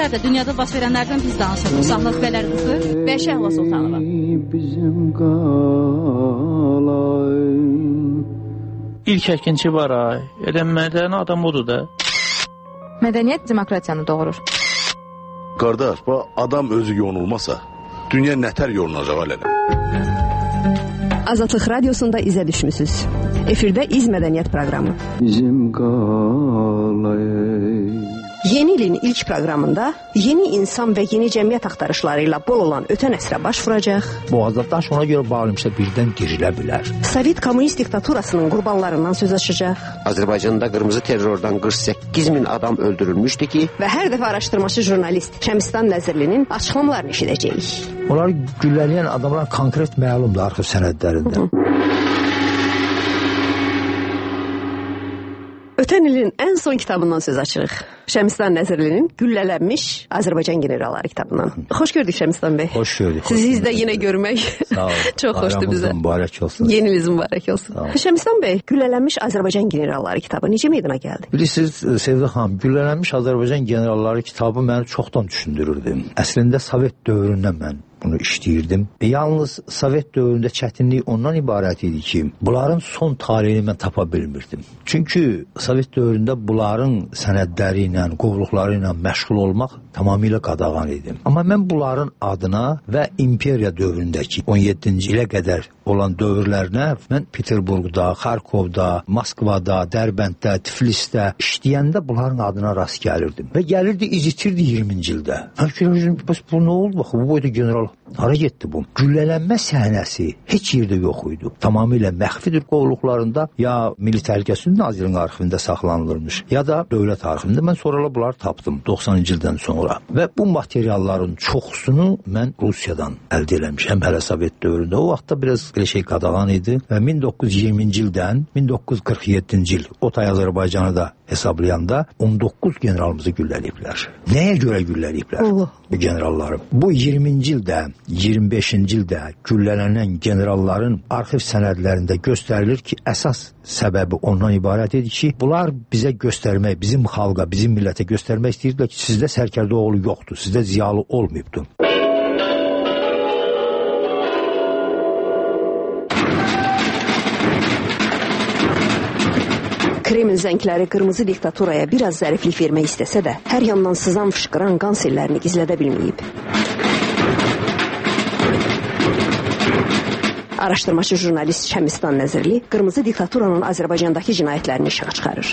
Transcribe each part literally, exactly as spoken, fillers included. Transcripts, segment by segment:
günlərdə dünyada baş verənlərdən biz danışırıq. Şahnaz Bələr qızı və Şəhla Sultanova. İlk əkinçi var ay. Elə mədəni adam odur da. Mədəniyyət demokratiyanı doğurur. Qardaş, bu adam özü yonulmasa, dünya nətər yolunacaq alələ? Azadlıq Radiosunda izə düşmüsünüz. Efirdə İz Mədəniyyət proqramı. Bizim qalayı. Yeni ilin ilk proqramında yeni insan və yeni cəmiyyət axtarışlarıyla bol olan ötən əsrə baş vuracaq. Boğazda daş ona görə bağlamışsa birdən girilə bilər. Sovet kommunist diktaturasının qurbanlarından söz açacaq. Azərbaycanda qırmızı terrordan qırx səkkiz min adam öldürülmüşdü ki, və hər dəfə araşdırmacı jurnalist Şəmistan Nəzirlinin açıqlamalarını eşidəcəyik. Onları güllələyən adamlar konkret məlumdur arxiv sənədlərində. Hı -hı. Ötən ilin ən son kitabından söz açırıq. Şəmistan Nəzirlinin Güllələnmiş Azərbaycan generalları kitabından. Xoş gördük Şəmistan bəy. Xoş gördük. Sizi də yenə görmək çox xoşdur bizə. Mübarək olsun. Yeniniz mübarək olsun. Şəmistan bəy, Güllələnmiş Azərbaycan generalları kitabı necə meydana gəldi? Bilirsiniz Sevda xanım, Güllələnmiş Azərbaycan generalları kitabı məni çoxdan düşündürürdü. Əslində Sovet dövründən mən bunu işləyirdim. E, yalnız Sovet dövründə çətinlik ondan ibarət idi ki, bunların son tarihini mən tapa bilmirdim. Çünki Sovet dövründə bunların sənədləri ilə, qovluqları ilə məşğul olmaq tamamilə qadağan idi. Amma mən bunların adına və imperiya dövründəki on yeddinci ilə qədər olan dövrlərinə mən Peterburqda, Xarkovda, Moskvada, Dərbənddə, Tiflisdə işləyəndə bunların adına rast gəlirdim. Və gəlirdi, izitirdi iyirminci ildə. Mən fikirləşdim, bəs bu nə oldu? Baxı, bu boyda general hara getdi bu? Güllələnmə səhnəsi heç yerdə yox idi. Tamamilə məxfidir qovluqlarında, ya Milli Təhlükəsizlik Nazirliyinin arxivində saxlanılırmış, ya da dövlət arxivində. Mən sonralar bunları tapdım doxsanıncı ildən sonra. Və bu materialların çoxsunu mən Rusiyadan əldə eləmişəm hələ Sovet dövründə. O vaxtda biraz belə şey qadağan idi və min doqquz yüz iyirminci ildən min doqquz yüz qırx yeddinci il Otay Azərbaycanı da hesablayanda on doqquz generalımızı gülləliyiblər. Nəyə görə gülləliyiblər bu generalları? Bu iyirminci ildə, iyirmi beşinci ildə güllələnən generalların arxiv sənədlərində göstərilir ki, əsas səbəbi ondan ibarət idi ki, bunlar bizə göstərmək, bizim xalqa, bizim millətə göstərmək istəyirdilər ki, sizdə sərkərdə oğlu yoxdur, sizdə ziyalı olmayıbdır. Kreml zəngləri qırmızı diktaturaya biraz zəriflik vermək istəsə də, hər yandan sızan fışqıran qan sellərini gizlədə bilməyib. Araşdırmacı jurnalist Şəmistan Nəzirli qırmızı diktaturanın Azərbaycandakı cinayətlərini işığa çıxarır.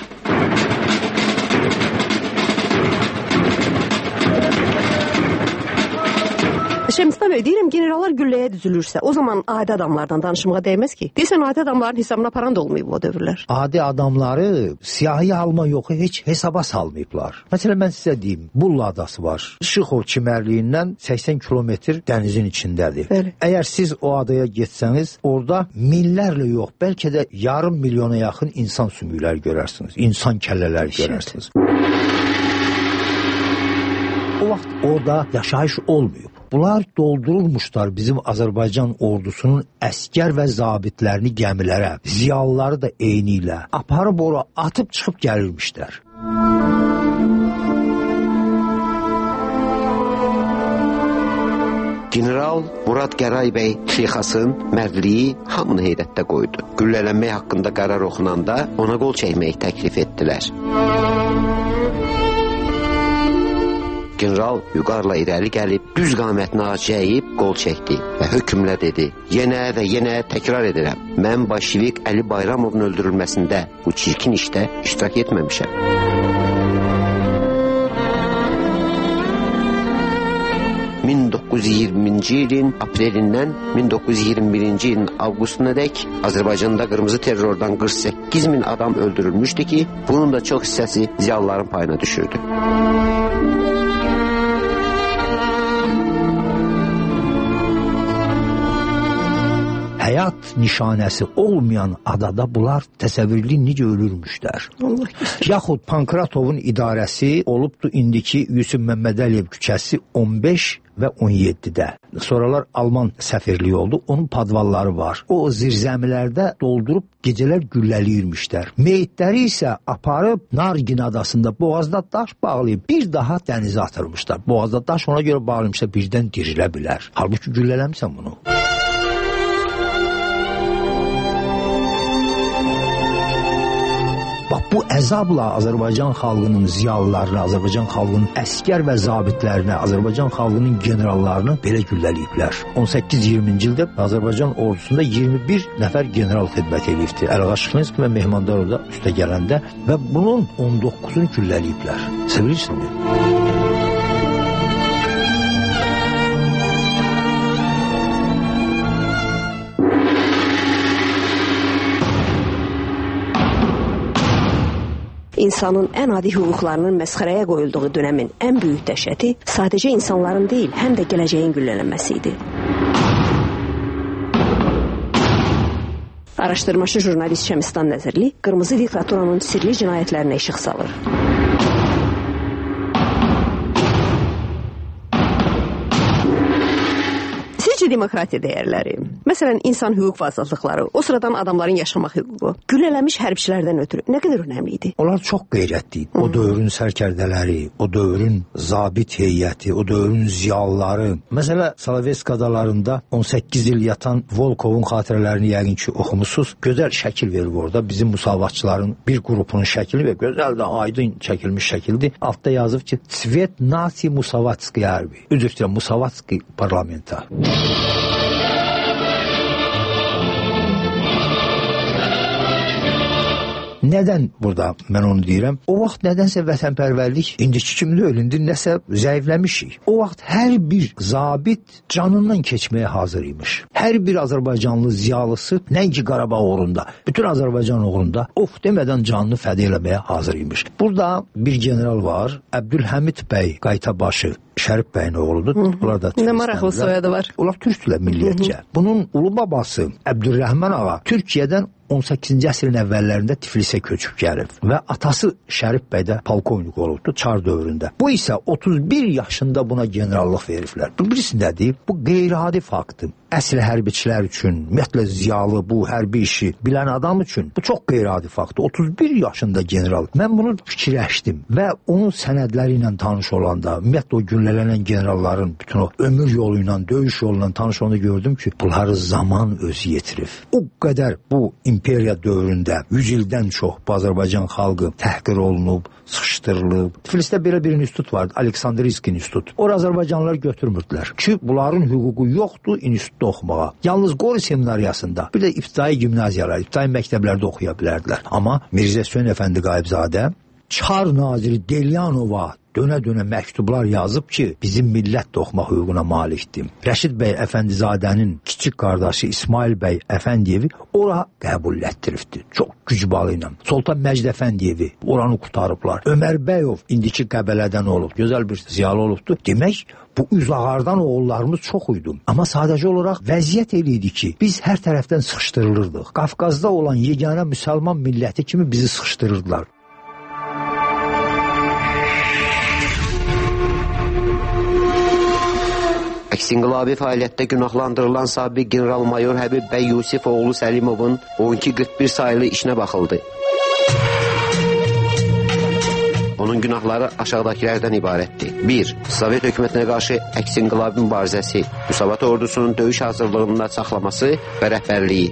Şəmistan bəy, deyirəm, generallar gülləyə düzülürsə, o zaman adi adamlardan danışmağa dəyməz ki. Deyirsən, adi adamların hesabına paran da olmayıb o dövrlər. Adi adamları siyahıya alma yox, heç hesaba salmayıblar. Məsələn, mən sizə deyim, Bulla adası var. Şıxov çimərliyindən səksən kilometr dənizin içindədir. Bəli. Əgər siz o adaya getsəniz, orada minlərlə yox, bəlkə də yarım milyona yaxın insan sümükləri görərsiniz, insan kəllələri görərsiniz. O vaxt orada yaşayış olmayıb. Bunlar doldurulmuşlar bizim Azərbaycan ordusunun əskər və zabitlərini gəmilərə, ziyalıları da eyni ilə aparıb ora atıb çıxıb gəlirmişlər. General Murad Qəray bəy Şeyxasın mərdliyi hamını heyrətdə qoydu. Güllələnmək haqqında qərar oxunanda ona qol çəkməyi təklif etdilər. General vüqarla irəli gəlib, düz qamətini acıyıb qol çəkdi və hökmlə dedi: yenə və yenə təkrar edirəm, mən Bolşevik Əli Bayramovun öldürülməsində bu çirkin işdə iştirak etməmişəm. min doqquz yüz iyirminci ilin aprelindən min doqquz yüz iyirmi birinci ilin avqustuna dək Azərbaycanda qırmızı terrordan qırx səkkiz min adam öldürülmüşdü ki, bunun da çox hissəsi ziyalıların payına düşürdü. Həya həyat nişanəsi olmayan adada bunlar təsəvvürlü necə ölürmüşlər. Allah göstər. Yaxud Pankratovun idarəsi olubdu indiki Yusuf Məmmədəliyev küçəsi on beş və on yeddidə. Sonralar Alman səfirliyi oldu. Onun padvalları var. O zirzəmilərdə doldurub gecələr gülləliyirmişlər. Meyitləri isə aparıb Nargin adasında boğazda daş bağlayıb bir daha dənizə atırmışlar. Boğazda daş ona görə bağlamışlar, birdən dirilə bilər. Halbuki güllələmsən bunu. Bax, bu əzabla Azərbaycan xalqının ziyalılarını, Azərbaycan xalqının əskər və zabitlərini, Azərbaycan xalqının generallarını belə gülləliyiblər. on səkkiz iyirminci ildə Azərbaycan ordusunda iyirmi bir nəfər general xidmət edibdi. Əlğa Şıxlinski və Mehmandarov da üstə gələndə və bunun on doqquzunu gülləliyiblər. Sevirsinmi? İnsanın ən adi hüquqlarının məsxərəyə qoyulduğu dönəmin ən böyük dəhşəti sadəcə insanların deyil, həm də gələcəyin güllələnməsi idi. Araşdırmaçı jurnalist Şəmistan Nəzirli qırmızı diktaturanın sirli cinayətlərinə işıq salır. Sizcə demokratiya dəyərləri, məsələn insan hüquq və azadlıqları, o sıradan adamların yaşamaq hüququ, güllələmiş hərbçilərdən ötürü nə qədər önəmli idi? Onlar çox qeyrətli idi. O dövrün sərkərdələri, o dövrün zabit heyəti, o dövrün ziyalıları. Məsələn, Salavesk adalarında on səkkiz il yatan Volkovun xatirələrini yəqin ki oxumusunuz. Gözəl şəkil verir orada. Bizim musavatçıların bir qrupunun şəkili və gözəl də aydın çəkilmiş şəkildir. Altda yazıb ki, Svet Nasi Musavatski Arbi. Üzr istəyirəm, Musavatski parlamenta. Nədən burada mən onu deyirəm? O vaxt nədənsə vətənpərvərlik indiki kimi də ölündür, nəsə zəifləmişik. O vaxt hər bir zabit canından keçməyə hazır imiş. Hər bir Azərbaycanlı ziyalısı, nəinki Qarabağ uğrunda, bütün Azərbaycan uğrunda of demədən canını fəda eləməyə hazır imiş. Burada bir general var, Əbdülhəmid bəy Qaytabaşı, Şərif bəyin oğludur. Bunlar da nə maraqlı soyadı var. Onlar türkdülər milliyyətcə. Bunun ulu babası Əbdülrəhman ağa Türkiyədən on səkkizinci əsrin əvvəllərində Tiflisə köçüb gəlib və atası Şərif bəy də polkovnik olubdu Çar dövründə. Bu isə otuz bir yaşında buna generallıq veriblər. Bu birisi nədir? Bu qeyri-adi faktdır. Əsl hərbiçilər üçün, ümumiyyətlə ziyalı bu hərbi işi bilən adam üçün bu çox qeyri-adi faktdır. otuz bir yaşında general. Mən bunu fikirləşdim və onun sənədləri ilə tanış olanda, ümumiyyətlə o güllələnən generalların bütün o ömür yolu ilə, döyüş yolu ilə tanış olanda gördüm ki, bunları zaman özü yetirib. O qədər bu imperiya dövründə yüz ildən çox Azərbaycan xalqı təhqir olunub, sıxışdırılıb. Tiflisdə belə bir institut vardı, Aleksandriyski institut. Ora Azərbaycanlılar götürmürdülər ki, bunların hüququ yoxdur institutda oxumağa. Yalnız Qori seminariyasında, bir də ibtidai gimnaziyalar, ibtidai məktəblərdə oxuya bilərdilər. Amma Mirzə Hüseyn Əfəndi Qayıbzadə Çar naziri Delyanova dönə-dönə məktublar yazıb ki, bizim millət də oxumaq hüququna malikdir. Rəşid bəy Əfəndizadənin kiçik qardaşı İsmail bəy Əfəndiyevi ora qəbul etdiribdi. Çox gücbalı ilə. Sultan Məcid Əfəndiyevi oranı qutarıblar. Ömər Bəyov indiki Qəbələdən olub. Gözəl bir ziyalı olubdu. Demək, bu üzağardan oğullarımız çox idi. Amma sadəcə olaraq vəziyyət eləydi ki, biz hər tərəfdən sıxışdırılırdıq. Qafqazda olan yeganə müsəlman milləti kimi bizi sıxışdırırdılar. Əks-inqilabi fəaliyyətdə günahlandırılan sabiq general-mayor Həbib bəy Yusif oğlu Səlimovun on iki qırx bir sayılı işinə baxıldı. Onun günahları aşağıdakilərdən ibarətdir. bir. Sovet hökumətinə qarşı əks-inqilabi mübarizəsi, Musavat ordusunun döyüş hazırlığında saxlaması və rəhbərliyi.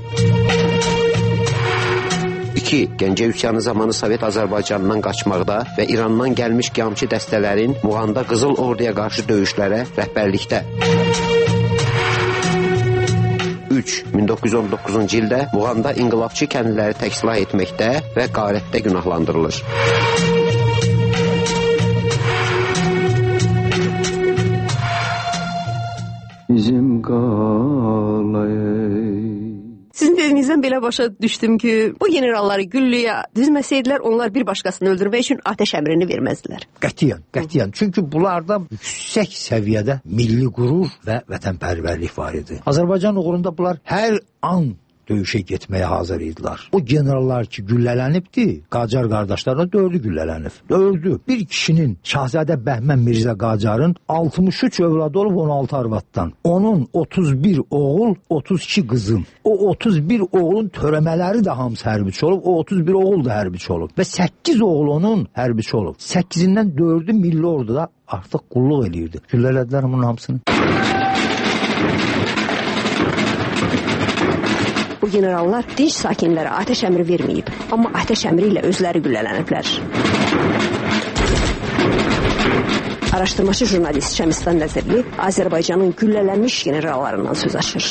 iki. Gəncə üsyanı zamanı Sovet Azərbaycandan qaçmaqda və İrandan gəlmiş qiyamçı dəstələrin Muğanda Qızıl Orduya qarşı döyüşlərə rəhbərlikdə. üç. min doqquz yüz on doqquzuncu ildə Muğanda inqilabçı kəndliləri təksilah etməkdə və qarətdə günahlandırılır. Bizim qalay. Sizin dediyinizdən belə başa düşdüm ki, bu generalları güllüyə dizməsəydilər, onlar bir başqasını öldürmək üçün atəş əmrini verməzdilər. Qətiyyən, qətiyyən. Çünki bunlarda yüksək səviyyədə milli qürur və vətənpərvərlik var idi. Azərbaycan uğrunda bunlar hər an döyüşə getməyə hazır idilər. O generallar ki güllələnibdi, Qacar qardaşlarına dördü güllələnib. Dördü. Bir kişinin Şahzadə Bəhmən Mirzə Qacarın altmış üç övladı olub on altı arvaddan. Onun otuz bir oğul, otuz iki qızın. O otuz bir oğulun törəmələri də hamısı hərbiçi olub. O otuz bir oğul da hərbiçi olub. Və səkkiz oğul onun hərbiçi olub. səkkizindən dördü milli orduda artıq qulluq eləyirdi. Güllələdilər bunun hamısını. Bu generallar dinç sakinlərə ateş əmri verməyib, amma ateş əmri ilə özləri güllələniblər. Araşdırmacı jurnalist Şəmistan Nəzirli Azərbaycanın güllələnmiş generallarından söz açır.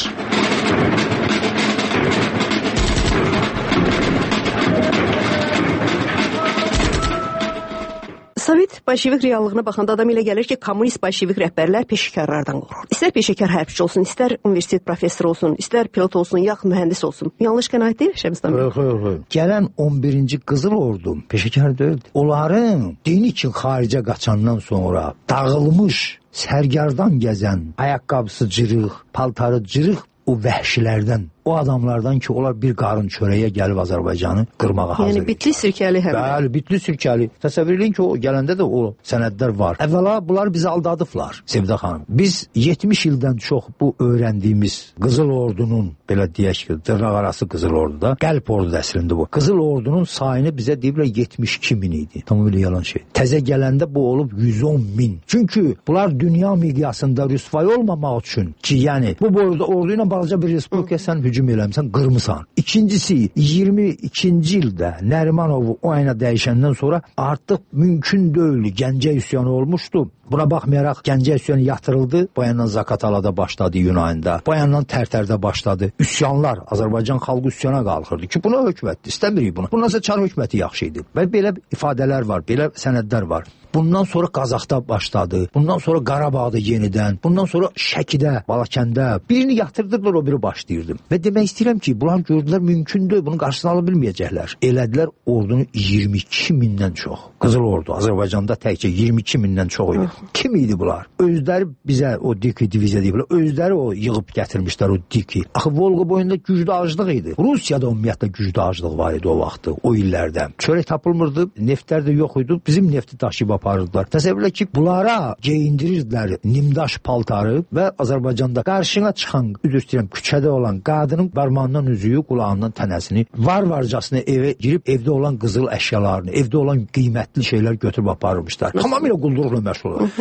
Sovet bolşevik reallığına baxanda adam ilə gəlir ki, kommunist bolşevik rəhbərlər peşəkarlardan qorxur. İstər peşəkar hərbçi olsun, istər universitet professoru olsun, istər pilot olsun, yaxud mühəndis olsun. Yanlış qənaət deyil Şəmistan bəy? Yox, yox, yox. Gələn on birinci Qızıl Ordu peşəkar deyildi. Onların dini üçün xaricə qaçandan sonra dağılmış, sərgardan gəzən, ayaqqabısı cırıq, paltarı cırıq o vəhşilərdən, o adamlardan ki, onlar bir qarın çörəyə gəlib Azərbaycanı qırmağa hazır. Yəni bitli sirkəli hərbə. Bəli, bitli sirkəli. Təsəvvür edin ki, o gələndə də o sənədlər var. Əvvəla bunlar bizi aldadıblar, Sevda xanım. Biz yetmiş ildən çox bu öyrəndiyimiz Qızıl Ordunun, belə deyək ki, dırnaq arası Qızıl Orduda, qəlb ordu əslində bu. Qızıl Ordunun sayını bizə deyiblər yetmiş iki min idi. Tamamilə yalan şey. Təzə gələndə bu olub yüz on min. Çünki bunlar dünya miqyasında rüsvay olmamaq üçün ki, yəni bu boyda ordu ilə balaca bir respublika sən hücum eləmsən, qırmısan. İkincisi, iyirmi ikinci ildə Nərimanovu o ayına dəyişəndən sonra artıq mümkün deyil, Gəncə üsyanı olmuşdu. Buna baxmayaraq Gəncə üsyanı yatırıldı. Bu yandan Zaqatalada başladı Yunanında. Bu yandan Tərtərdə başladı. Üsyanlar, Azərbaycan xalqı üsyana qalxırdı ki, buna hökumətdir, istəmirik bunu. Bundan sonra Çar hökuməti yaxşı idi. Və belə ifadələr var, belə sənədlər var. Bundan sonra Qazaxda başladı. Bundan sonra Qarabağda yenidən. Bundan sonra Şəkidə, Balakəndə. Birini yatırdılar, o biri başlayırdı. Və demək istəyirəm ki, bunlar gördülər mümkündür, bunun qarşısını ala bilməyəcəklər. Elədilər ordunu iyirmi iki mindən çox. Qızıl Ordu Azərbaycanda təkcə iyirmi iki mindən çox idi. Kim idi bunlar? Özləri bizə o Diki diviziya deyiblər. Özləri o yığıb gətirmişlər o Diki. Axı Volqa boyunda güclü aclıq idi. Rusiyada ümumiyyətlə güclü aclıq var idi o vaxtı, o illərdə. Çörək tapılmırdı, neftlər də yox idi. Bizim nefti daşıyıb aparırdılar. Təsəvvürlə ki, bunlara geyindirirdilər nimdaş paltarı və Azərbaycanda qarşına çıxan, üzr istəyirəm, küçədə olan qadının barmağından üzüyü, qulağından tənəsini, var-varcasına evə girib evdə olan qızıl əşyalarını, evdə olan qiymətli şeylər götürüb aparırmışlar. Tamamilə quldurluqla məşğul olurlar.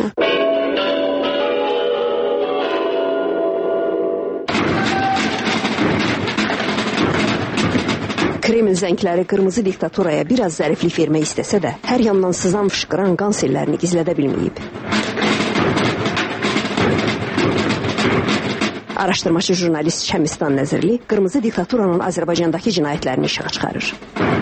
Kreml zəngləri qırmızı diktaturaya biraz zəriflik vermək istəsə də, hər yandan sızan fışqıran qan sellərini gizlədə bilməyib. Araşdırmacı jurnalist Şəmistan Nəzirli qırmızı diktaturanın Azərbaycandakı cinayətlərini işığa çıxarır.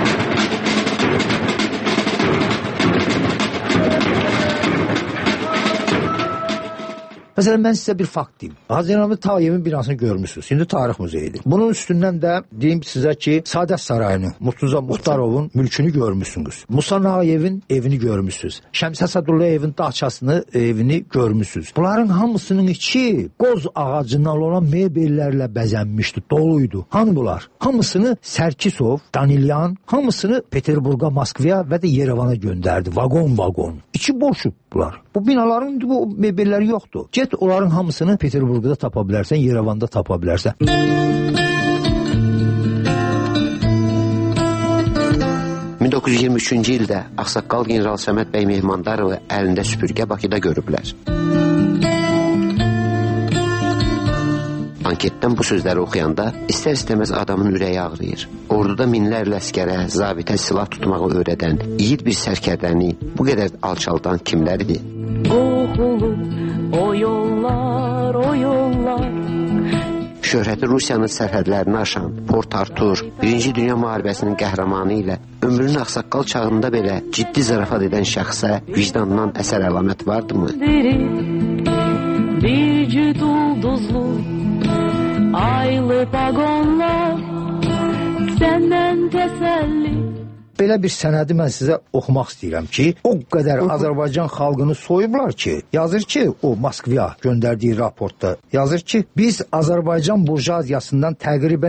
Məsələn, mən sizə bir fakt deyim. Hacı Namik Tağıyevin binasını görmüşsünüz. Şimdi tarix muzeyidir. Bunun üstündən də deyim sizə ki, Saadət Sarayını, Murtuza Muxtarovun mülkünü görmüşsünüz. Musa Nağıyevin evini görmüşsünüz. Şəmsə Sadullayevin dağçasını, evini görmüşsünüz. Bunların hamısının içi qoz ağacından olan mebellərlə bəzənmişdi, doluydu. Hanı bunlar? Hamısını Sərkisov, Danilyan, hamısını Peterburqa, Moskvaya və də Yerevana göndərdi. Vagon-vagon. İçi boşub bunlar. Bu binaların bu mebelləri yoxdur. Get onların hamısını Peterburqda tapa bilərsən, Yerevanda tapa bilərsən. min doqquz yüz iyirmi üçüncü ildə Ağsaqqal general Səməd bəy Mehmandarovu əlində süpürgə Bakıda görüblər. Anketdən bu sözləri oxuyanda istər-istəməz adamın ürəyi ağrıyır. Orduda minlərlə əskərə, zabitə silah tutmağı öyrədən, yiğit bir sərkərdəni bu qədər alçaldan kimlər idi? Qoxulu o yollar, o yollar. Şöhrəti Rusiyanın sərhədlərini aşan Port Artur, Birinci Dünya müharibəsinin qəhrəmanı ilə ömrünün ağsaqqal çağında belə ciddi zarafat edən şəxsə vicdandan əsər əlamət vardımı? Bir cüt ulduzlu aylı vagonlar səndən təsəlli. Belə bir sənədi mən sizə oxumaq istəyirəm ki, o qədər Azərbaycan xalqını soyublar ki, yazır ki, o Moskvaya göndərdiyi raportda yazır ki, biz Azərbaycan burjaziyasından təqribən iki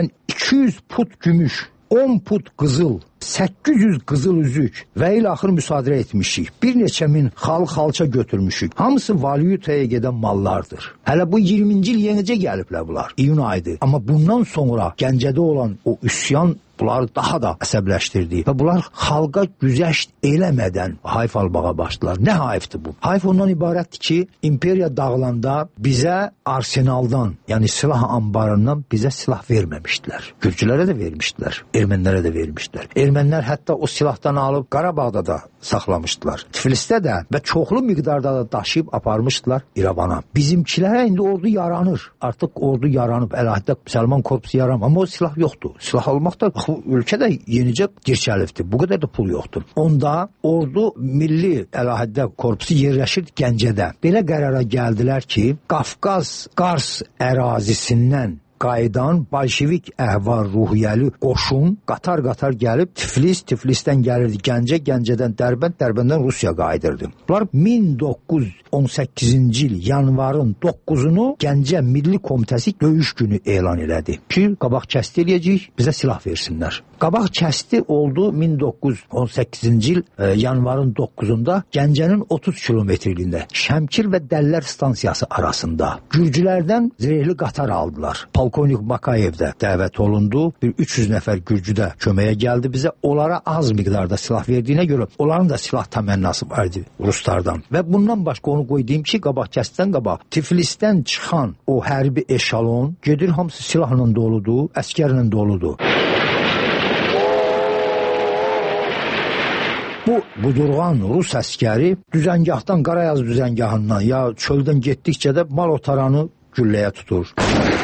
iki yüz put gümüş, on put qızıl, səkkiz yüz qızıl üzük və ilə axır müsadirə etmişik. Bir neçə min xal xalça götürmüşük. Hamısı valyutaya gedən mallardır. Hələ bu iyirminci il yenicə gəliblər bunlar. İyun ayıdır. Amma bundan sonra Gəncədə olan o üsyan bunları daha da əsəbləşdirdi və bunlar xalqa güzəşt eləmədən hayf almağa başladılar. Nə hayfdır bu? Hayf ondan ibarətdir ki, imperiya dağılanda bizə arsenaldan, yəni silah anbarından bizə silah verməmişdilər. Gürcülərə də vermişdilər, ermənilərə də vermişdilər. Ermənilər hətta o silahdan alıb Qarabağda da saxlamışdılar. Tiflisdə də və çoxlu miqdarda da daşıyıb aparmışdılar İrəvana. Bizimkilərə indi ordu yaranır. Artıq ordu yaranıb, əlahiddə Müsəlman korpusu yaranıb, amma o silah yoxdur. Silah almaq da ölkədə yenicə dirçəlibdir. Bu qədər də pul yoxdur. Onda ordu milli əlahiddə korpusu yerləşir Gəncədə. Belə qərara gəldilər ki, Qafqaz Qars ərazisindən qayıdan bolşevik əhval ruhiyyəli qoşun qatar-qatar gəlib Tiflis, Tiflisdən gəlirdi Gəncə, Gəncədən Dərbənd, Dərbəndən Rusiya qayıdırdı. Bunlar min doqquz yüz on səkkizinci il yanvarın doqquzunu Gəncə Milli Komitəsi döyüş günü elan elədi ki, qabaq kəsti eləyəcəyik, bizə silah versinlər. Qabaq kəsti oldu min doqquz yüz on səkkizinci il e, yanvarın doqquzunda Gəncənin otuz kilometrliyində Şəmkir və Dəllər stansiyası arasında Gürcülərdən zirehli qatar aldılar. Polkovnik Bakayev də dəvət olundu. Bir üç yüz nəfər Gürcü də köməyə gəldi bizə. Onlara az miqdarda silah verdiyinə görə onların da silah təmənnası var idi Ruslardan. Və bundan başqa onu qoy deyim ki, qabaq kəsdən qabaq Tiflisdən çıxan o hərbi eşalon gedir, hamısı silahla doludur, əskərlə doludur. Bu budurğan Rus əskəri düzəngahdan, Qarayaz düzəngahından ya çöldən getdikcə də mal otaranı gülləyə tutur.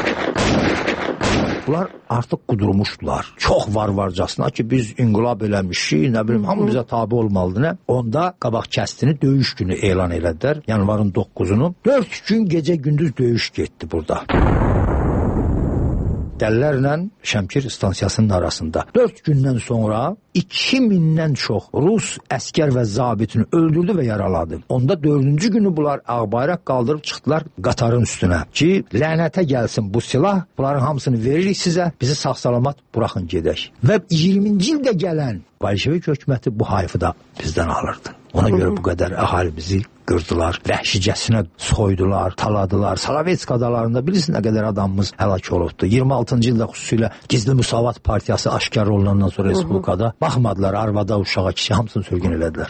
Bunlar artıq qudurmuşdular. Çox var-varcasına ki, biz inqilab eləmişik, nə bilim, hamı bizə tabi olmalıdır, nə? Onda qabaq kəstini döyüş günü elan elədilər, yanvarın doqquzunu. Dörd gün gecə-gündüz döyüş getdi burada. Dəllərlə Şəmkir stansiyasının arasında. Dörd gündən sonra iki mindən çox Rus əskər və zabitini öldürdü və yaraladı. Onda dördüncü günü bunlar ağbayraq qaldırıb çıxdılar qatarın üstünə ki, lənətə gəlsin bu silah, bunların hamısını veririk sizə, bizi sağ-salamat buraxın gedək. Və iyirminci ildə gələn bolşevik hökuməti bu hayfı da bizdən alırdı. Ona görə bu qədər əhali bizi qırdılar, vəhşicəsinə soydular, taladılar. Salavetsk adalarında bilirsiniz nə qədər adamımız həlak olubdu. iyirmi altıncı ildə xüsusilə Gizli Müsavat Partiyası aşkar olunandan sonra Respublikada baxmadılar, arvada, uşağa, kişi hamısını sürgün elədilər.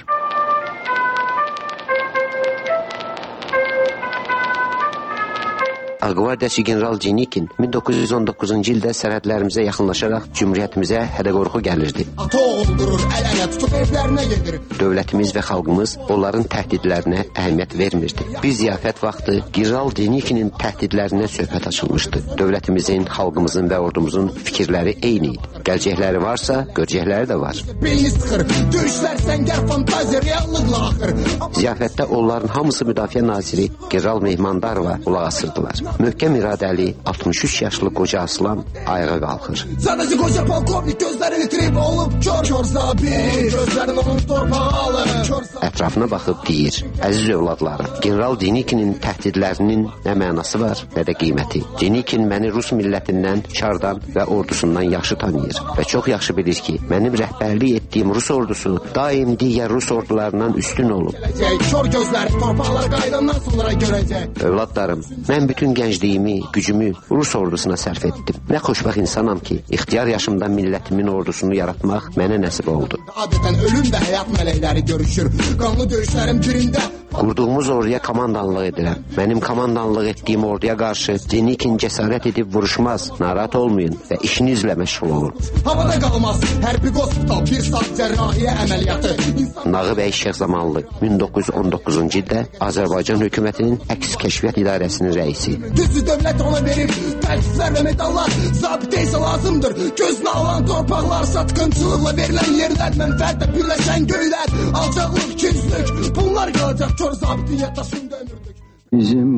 Ağqvardiyaçı general Denikin min doqquz yüz on doqquzuncu ildə sərhədlərimizə yaxınlaşaraq Cümhuriyyətimizə hədə-qorxu gəlirdi. Ata oğuldurur, əl-ələ tutub evlərinə gedir. Dövlətimiz və xalqımız onların təhdidlərinə əhəmiyyət vermirdi. Bir ziyafət vaxtı general Denikinin təhdidlərindən söhbət açılmışdı. Dövlətimizin, xalqımızın və ordumuzun fikirləri eyni idi. Gələcəkləri varsa, görəcəkləri də var. Belini sıxır, döyüşlər səngər fantaziya reallıqla axır. Ziyafətdə onların hamısı müdafiə naziri general Mehmandarova qulaq asırdılar. Möhkəm iradəli altmış üç yaşlı qoca aslan ayağa qalxır. Sadəcə qoca polkovnik gözlərini itirib olub kör, kör zabit, gözlərin onun torpağı alır. Ətrafına baxıb deyir, əziz övladlarım, general Denikinin təhdidlərinin nə mənası var, nə də qiyməti. Denikin məni Rus millətindən, çardan və ordusundan yaxşı tanıyır və çox yaxşı bilir ki, mənim rəhbərlik etdiyim Rus ordusu daim digər Rus ordularından üstün olub. Kör gözləri torpaqlara qayıdandan sonra görəcək. Övladlarım, mən bütün gəncliyimi, gücümü Rus ordusuna sərf etdim. Nə xoşbəxt insanam ki, ixtiyar yaşımda millətimin ordusunu yaratmaq mənə nəsib oldu. Adətən ölüm və həyat mələkləri görüşür. Qanlı döyüşlərin birində qurduğumuz orduya komandanlıq edirəm. Mənim komandanlıq etdiyim orduya qarşı Denikin cəsarət edib vuruşmaz, narahat olmayın və işinizlə məşğul olun. Havada qalmaz, hərbi qospital, bir saat cərrahiyyə əməliyyatı. İnsan... Nağıbəy Şeyxzamanlı min doqquz yüz on doqquzuncu ildə Azərbaycan hökumətinin əks kəşfiyyat idarəsinin rəisi. Düzü dövlət ona verir, təkliflər və medallar, zabitə isə lazımdır. Gözünə alan torpaqlar, satqınçılıqla verilən yerlər, mənfəətlə birləşən göylər, alçaqlıq, ikincillik, bunlar qalacaq kör zabitin yaddaşında ömürdük. Bizim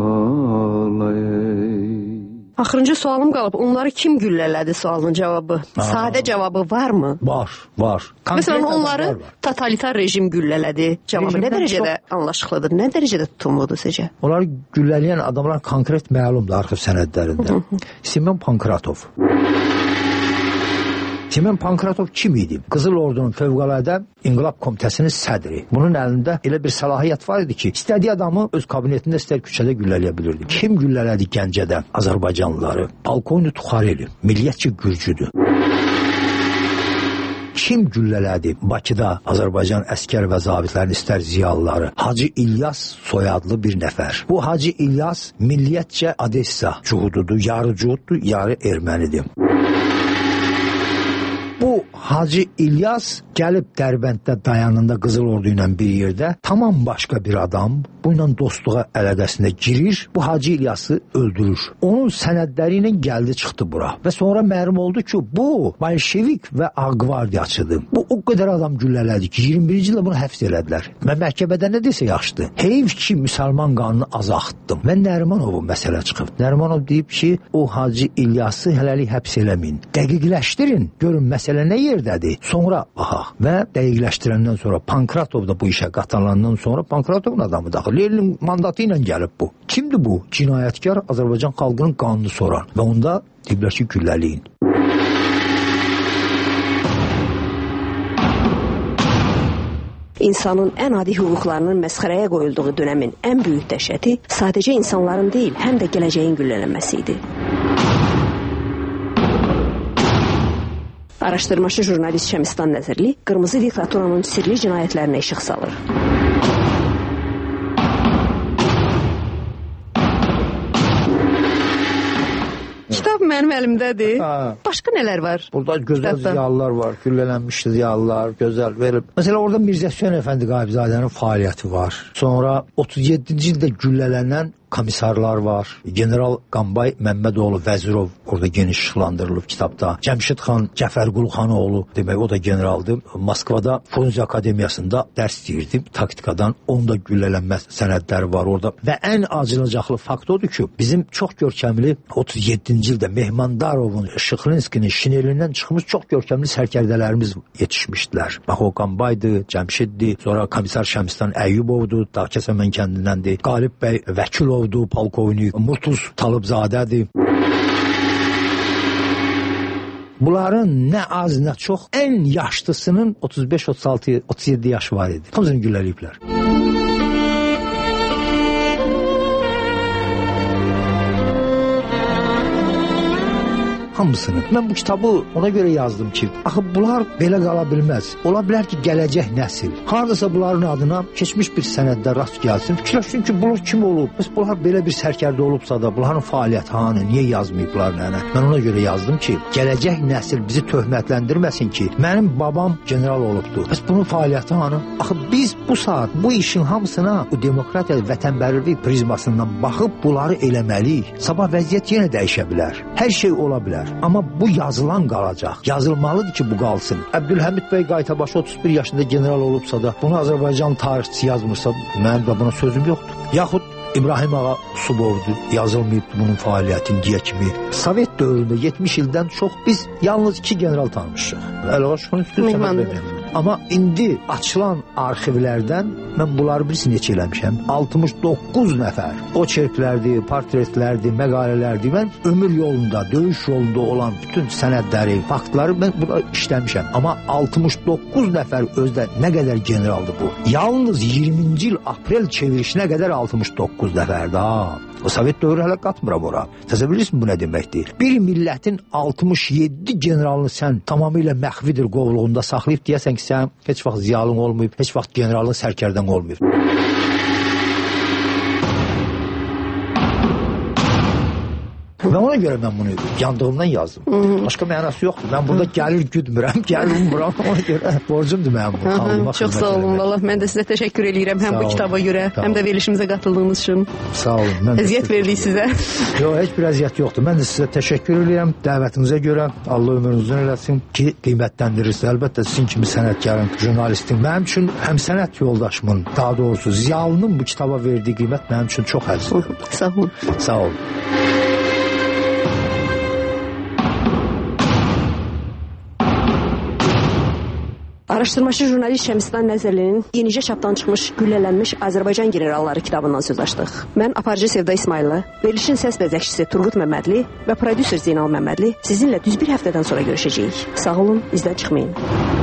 qalay. Axırıncı sualım qalıb, onları kim güllələdi sualının cavabı? Aa. Sadə cavabı varmı? Var, var. Məsələn, onları var, var. Totalitar rejim güllələdi. Cavabı Rejimdən nə dərəcədə çox... anlaşıqlıdır, nə dərəcədə tutumludur sizcə? Onları güllələyən adamlar konkret məlumdur arxiv sənədlərində. Simeon Pankratov. Semen Pankratov kim idi? Qızıl Ordunun Fövqəladə İnqilab Komitəsinin sədri. Bunun əlində elə bir səlahiyyət var idi ki, istədiyi adamı öz kabinetində istər küçədə güllələyə bilirdi. Kim güllələdi Gəncədə Azərbaycanlıları? Polkovnik Tuxareli, milliyyətçi gürcüdür. Kim güllələdi Bakıda Azərbaycan əskər və zabitlərin istər ziyalıları? Hacı İlyas soyadlı bir nəfər. Bu Hacı İlyas milliyyətcə Odessa cuhududur, yarı cuhuddur, yarı ermənidir. Bu Hacı İlyas gəlib Dərbənddə dayanında Qızıl Ordu ilə bir yerdə tamam başqa bir adam bu ilə dostluğa əlaqəsində girir, bu Hacı İlyası öldürür. Onun sənədləri ilə gəldi çıxdı bura və sonra məlum oldu ki, bu Bolşevik və Ağqvardiyaçıdır. Bu o qədər adam güllələdi ki, iyirmi birinci ildə bunu həbs elədilər. Və məhkəmədə nə desə yaxşıdır. Heyf ki, müsəlman qanunu azaltdım. Və Nərimanovun məsələ çıxıb. Nərimanov deyib ki, o Hacı İlyası hələlik həbs eləməyin. Dəqiqləşdirin, görün məsələ nə yerdədir. Sonra baxaq. Və dəqiqləşdirəndən sonra Pankratov da bu işə qatılandan sonra Pankratovun adamı da Lenin mandatı ilə gəlib bu. Kimdir bu? Cinayətkar Azərbaycan xalqının qanunu soran. Və onda deyiblər ki, gülləliyin. İnsanın ən adi hüquqlarının məsxərəyə qoyulduğu dönəmin ən böyük dəhşəti sadəcə insanların deyil, həm də gələcəyin güllələnməsi idi. Araşdırmaçı jurnalist Şəmistan Nəzirli qırmızı diktaturanın sirli cinayətlərinə işıq salır. Kitab mənim əlimdədir. Ha. Başqa nələr var? Burada gözəl kitabda ziyalılar var, güllələnmiş ziyalılar, gözəl verib. Məsələn, orada Mirzə Hüseyn Əfəndi Qayıbzadənin fəaliyyəti var. Sonra otuz yeddinci ildə güllələnən komissarlar var. General Qambay Məmmədoğlu Vəzirov orada geniş işıqlandırılıb kitabda. Cəmşid xan Cəfərqulu xanoğlu, demək o da generaldır. Moskvada Frunze Akademiyasında dərs deyirdi taktikadan. Onda güllələnmə sənədləri var orada. Və ən acınacaqlı fakt odur ki, bizim çox görkəmli otuz yeddinci ildə Mehmandarovun, Şıxlinskinin şinelindən çıxmış çox görkəmli sərkərdələrimiz yetişmişdilər. Bax o Qambaydı, Cəmşiddi, sonra komissar Şəmistan Əyyubovdu, Dağkəsəmən kəndindəndir. Qalib bəy Vəkilov, polkovnik Murtuz Talıbzadədir. Bunların nə az, nə çox ən yaşlısının otuz beş, otuz altı, otuz yeddi yaşı var idi. Hamısını gülləliyiblər. Hamısını. Mən bu kitabı ona görə yazdım ki, axı bunlar belə qala bilməz. Ola bilər ki, gələcək nəsil hardasa bunların adına keçmiş bir sənəddə rast gəlsin. Fikirləşsin ki, bunlar kim olub? Bəs bunlar belə bir sərkərdə olubsa da, bunların fəaliyyəti hanı, niyə yazmayıblar nənə? Mən ona görə yazdım ki, gələcək nəsil bizi töhmətləndirməsin ki, mənim babam general olubdu. Bəs bunun fəaliyyəti hanı? Axı biz bu saat bu işin hamısına bu demokratiya, vətənpərvərlik prizmasından baxıb bunları eləməliyik. Sabah vəziyyət yenə dəyişə bilər. Hər şey ola bilər. Amma bu yazılan qalacaq. Yazılmalıdır ki, bu qalsın. Əbdülhəmid bəy Qaytabaşı otuz bir yaşında general olubsa da, bunu Azərbaycan tarixçisi yazmırsa, mənim də buna sözüm yoxdur. Yaxud İbrahim Ağa Subovdu, yazılmayıb bunun fəaliyyətini deyə kimi. Sovet dövründə yetmiş ildən çox biz yalnız iki general tanımışıq. Əlağa şunun üstü səbəb verməyəm. Amma indi açılan arxivlərdən mən bunları birisi neçə eləmişəm? altmış doqquz nəfər. O çerklərdir, portretlərdir, məqalələrdir. Mən ömür yolunda, döyüş yolunda olan bütün sənədləri, faktları mən burada işləmişəm. Amma altmış doqquz nəfər özdə nə qədər generaldır bu? Yalnız iyirminci il aprel çevirişinə qədər altmış doqquz nəfərdir. Ha. O Sovet dövrü hələ qatmıram ora. Təsəvvür edirsiniz bu nə deməkdir? Bir millətin altmış yeddi generalını sən tamamilə məxvidir qovluğunda saxlayıb deyəsən ki, sən heç vaxt ziyalın olmayıb, heç vaxt generalın sərkərdən olmayıb. Və ona görə mən bunu yandığımdan yazdım. Başqa mənası yoxdur. Mən burada gəlir güdmürəm, gəlir ummuram. Ona görə borcumdur mənim bu xalqıma. Çox sağ olun. Valla mən də sizə təşəkkür edirəm həm bu kitaba görə, həm də verilişimizə qatıldığınız üçün. Sağ olun. Əziyyət verdik sizə. Yox, heç bir əziyyət yoxdur. Mən də sizə təşəkkür edirəm dəvətinizə görə. Allah ömrünüzü eləsin ki, qiymətləndirirsiniz. Əlbəttə sizin kimi sənətkarın, jurnalistin, mənim üçün həm sənət yoldaşımın, daha doğrusu ziyalının bu kitaba verdiyi qiymət mənim üçün çox əzizdir. Sağ olun. Sağ olun. Araşdırmaçı jurnalist Şəmistan Nəzərlinin yenicə çapdan çıxmış Güllələnmiş Azərbaycan generalları kitabından söz açdıq. Mən aparıcı Sevda İsmayıllı, verilişin səs bəzəkçisi Turqut Məmmədli və prodüser Zeynal Məmmədli sizinlə düz bir həftədən sonra görüşəcəyik. Sağ olun, bizdən çıxmayın.